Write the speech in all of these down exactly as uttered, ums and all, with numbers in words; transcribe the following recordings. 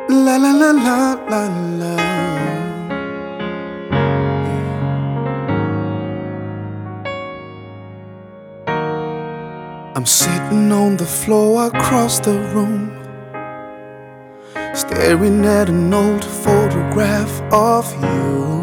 La la la la la la. I'm sitting on the floor across the room, staring at an old photograph of you.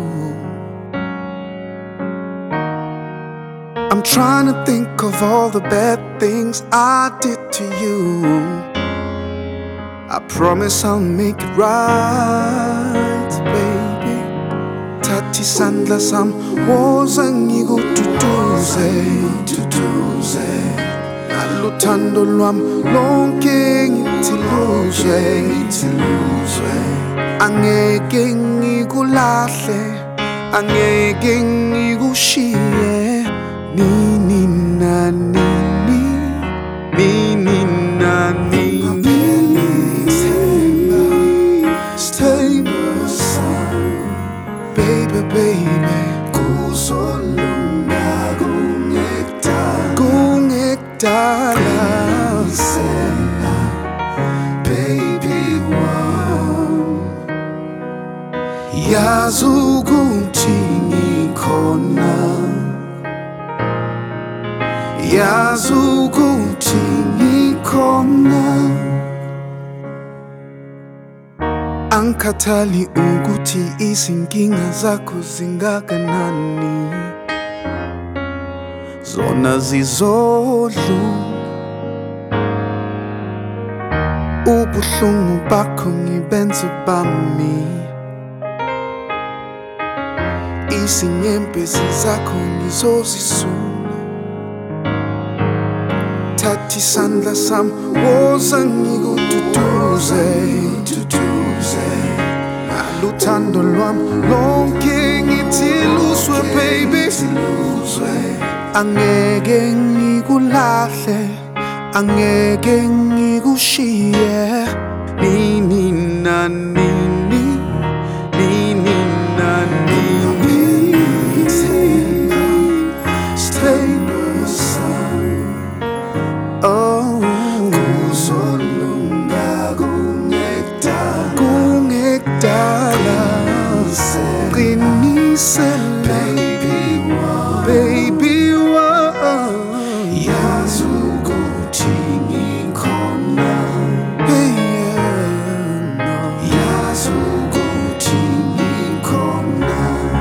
I'm trying to think of all the bad things I did to you. I promise I'll make it right, baby. Thathi isandla sami woza ngikududuze, duduze. Naluthando lwami lonke ngithiluzwe, ngithiluzwe. Angeke ngikulahle, angeke ngikushiye. Nini na nini, nini na nini. Stay, baby, baby. Kuzolunga kungekudala, kungekudala. Baby wami, yazi ukuthi ngikhona, yazi ukuthi ngikhona. Angikhathali ukuthi izinkinga zakho zingakanani, zona zizodlula. Ubuhlungu bakho ngibenze bami, izinyembezi zakho ngizozisula. Thathi isandla sami woza ngikududuze, duduze. Naluthando lwami lonke ngithiluzwe, baby. Angeke ngikulahle, angeke ngikushiye. Nini na nini, nini na nini. Stay, oh. Kuzolunga kungekudala, kungekudala. Qinisele, baby wami. Yazi ukuthi ngikhona, hey yeah, no. Yazi ukuthi ngikhona.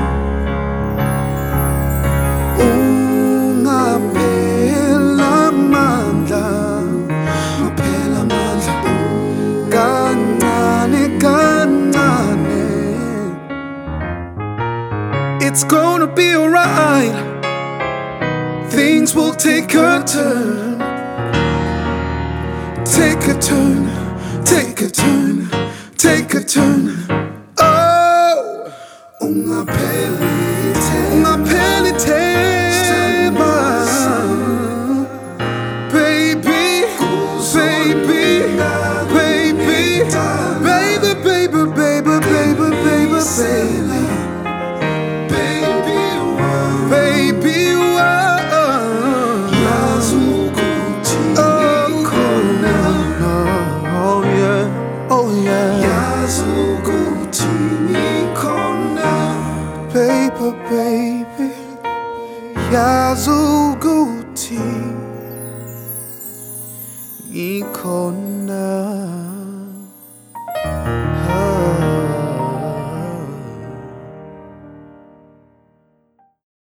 Ungaphela amandla, ungaphela amandla. Kancane, kancane. It's gonna be alright. Things will take a turn, take a turn, take a turn, take a turn. Oh, ungapheli ithemba, ungapheli ithemba. Baby, baby, baby, baby, baby, baby, baby, baby, baby. Oh yeah, yazi ukuthi ngikhona, baby, baby. Yazi ukuthi ngikhona.